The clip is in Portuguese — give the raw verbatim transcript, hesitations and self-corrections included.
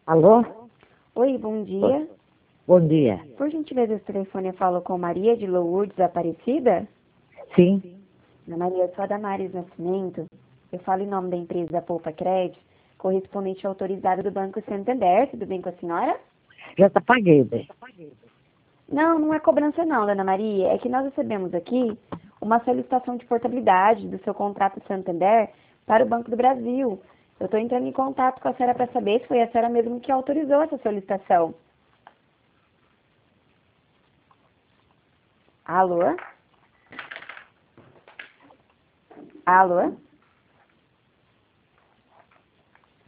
Alô? Oi, bom dia. Bom dia. Por gentileza, esse telefone eu falo com Maria de Lourdes Aparecida? Sim, Ana Maria, eu sou a Damares Nascimento. Eu falo em nome da empresa Poupa Crédito, correspondente autorizado do Banco Santander. Tudo bem com a senhora? já tá paguei, né? Não, não é cobrança não, Dona Maria. É que nós recebemos aqui uma solicitação de portabilidade do seu contrato Santander para o Banco do Brasil. Eu estou entrando em contato com a senhora para saber se foi a senhora mesmo que autorizou essa solicitação. Alô? Alô?